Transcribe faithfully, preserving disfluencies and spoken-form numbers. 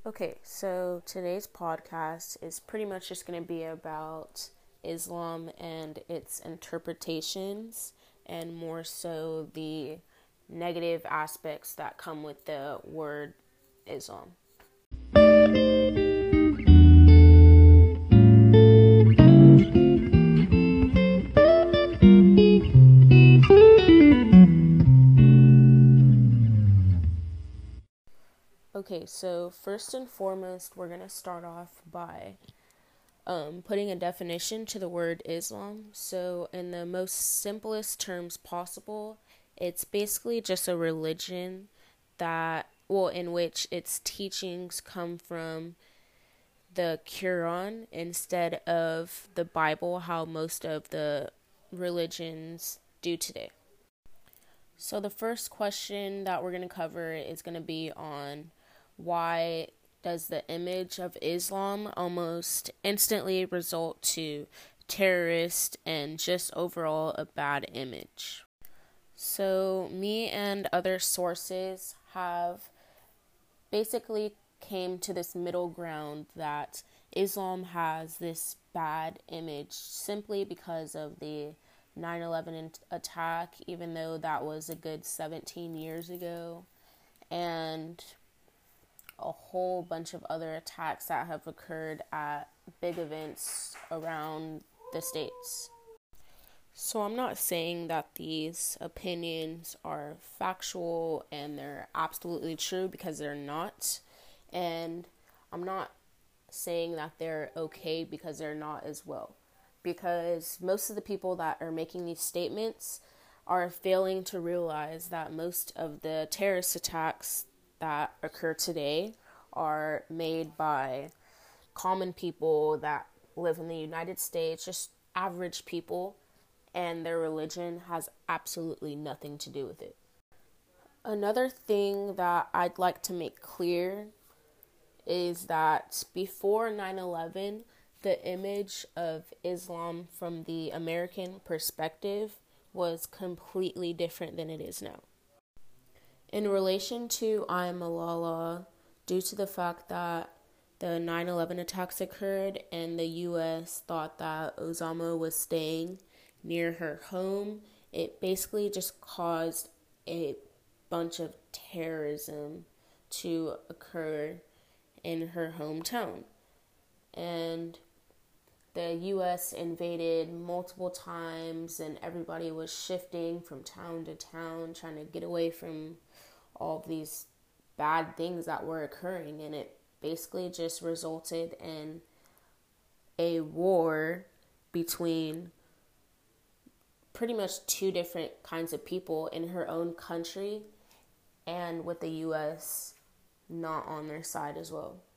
Okay, so today's podcast is pretty much just going to be about Islam and its interpretations, and more so the negative aspects that come with the word Islam. Okay, so first and foremost, we're going to start off by um, putting a definition to the word Islam. So, in the most simplest terms possible, it's basically just a religion that, well, in which its teachings come from the Quran instead of the Bible, how most of the religions do today. So, the first question that we're going to cover is going to be on why does the image of Islam almost instantly result to terrorist and just overall a bad image. So me and other sources have basically came to this middle ground that Islam has this bad image simply because of the nine eleven attack, even though that was a good seventeen years ago, and a whole bunch of other attacks that have occurred at big events around the States. So I'm not saying that these opinions are factual and they're absolutely true, because they're not. And I'm not saying that they're okay, because they're not as well. Because most of the people that are making these statements are failing to realize that most of the terrorist attacks that occur today are made by common people that live in the United States, just average people, and their religion has absolutely nothing to do with it. Another thing that I'd like to make clear is that before nine eleven, the image of Islam from the American perspective was completely different than it is now. In relation to Ayatollah Malala, due to the fact that the nine eleven attacks occurred and the U S thought that Osama was staying near her home, it basically just caused a bunch of terrorism to occur in her hometown. And the U S invaded multiple times, and everybody was shifting from town to town, trying to get away from all of these bad things that were occurring, and it basically just resulted in a war between pretty much two different kinds of people in her own country, and with the U S not on their side as well.